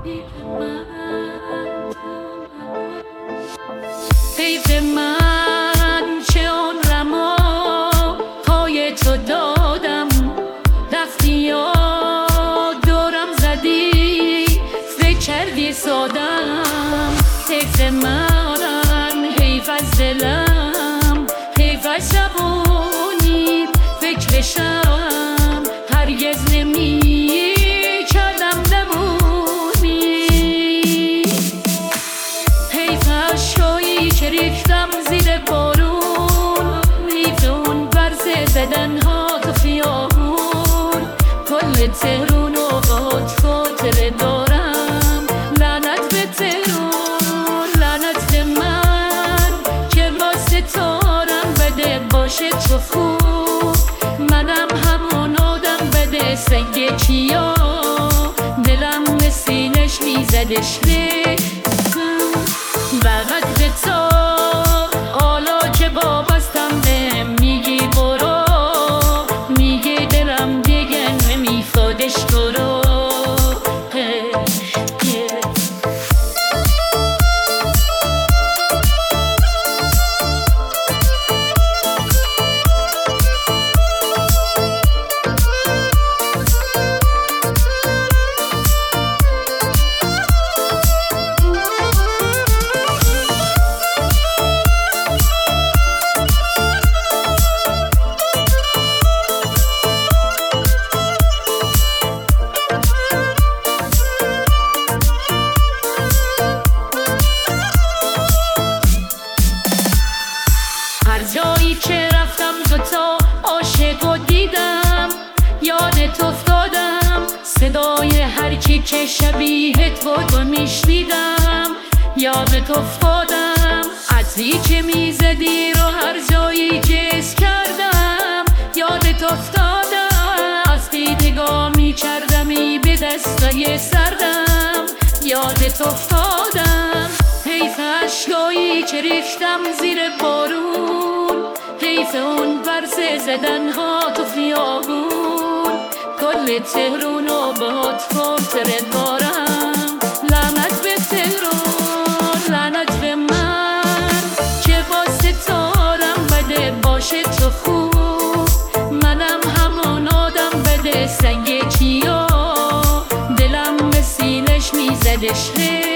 حیف من چه عمرم و پای تو دادم، رفتی یا دورم زدی فکر کردی سادم. حیف من، حیف از دلم، حیف از شبونی فکرشم، هرگز نمی کردم نمونی. حیف از شایی که ریختم زیر بارون، حیف اون برز زدن ها تو خیابون. کل تهرون و باد خاطره دارم، لعنت به تهرون، لعنت به من که با ستارم بده باشه تو خوب. منم همون آدم بده سنگ کیا، دلم به سینش میزدش فقط به تو. حالا که وابستم به میگی برو، میگی دلم دیگه نمیخوادش تو رو. هر جایی که رفتم دوتا عاشق و دیدم، یادت افتادم، صدای هر کی که شبیهت بود و میشنیدم. یادت افتادم، عطری که میزدی رو هر جایی که حس کردم. یادت افتادم، از دیدگاه میکردمی به دستای سردم. یادت افتادم، حیف اشکایی که ریختم زیر بارون، حیف اون برس زدن ها تو خیابون. کل تهرون و باد خاطره دارم، لعنت به تهرون، لعنت به من که با ستارم بده باشه تو خوب. منم همون آدم بده سنگ کیا، دلم به سینش میزدش